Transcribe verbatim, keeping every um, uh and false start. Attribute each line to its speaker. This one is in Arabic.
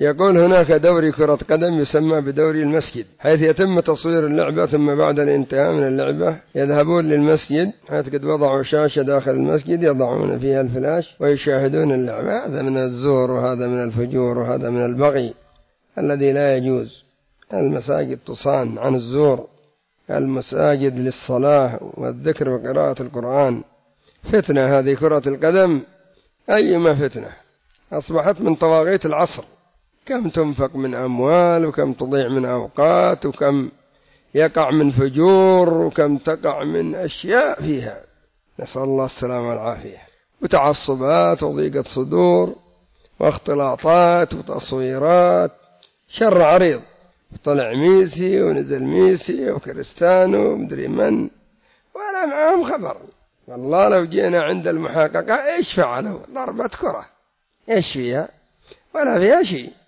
Speaker 1: يقول هناك دوري كرة قدم يسمى بدوري المسجد، حيث يتم تصوير اللعبة، ثم بعد الانتهاء من اللعبة يذهبون للمسجد، حيث قد وضعوا شاشة داخل المسجد يضعون فيها الفلاش ويشاهدون اللعبة. هذا من الزور وهذا من الفجور وهذا من البغي الذي لا يجوز. المساجد تصان عن الزور، المساجد للصلاة والذكر وقراءة القرآن. فتنة هذه كرة القدم، أيما فتنة، أصبحت من طواغيت العصر. كم تنفق من أموال، وكم تضيع من أوقات، وكم يقع من فجور، وكم تقع من أشياء فيها، نسأل الله السلامة والعافية. وتعصبات وضيقة صدور واختلاطات وتصويرات، شر عريض. طلع ميسي ونزل ميسي وكريستيانو ومدري من، ولا معهم خبر. والله لو جينا عند المحققة إيش فعلوا؟ ضربة كرة، إيش فيها؟ ولا فيها شيء.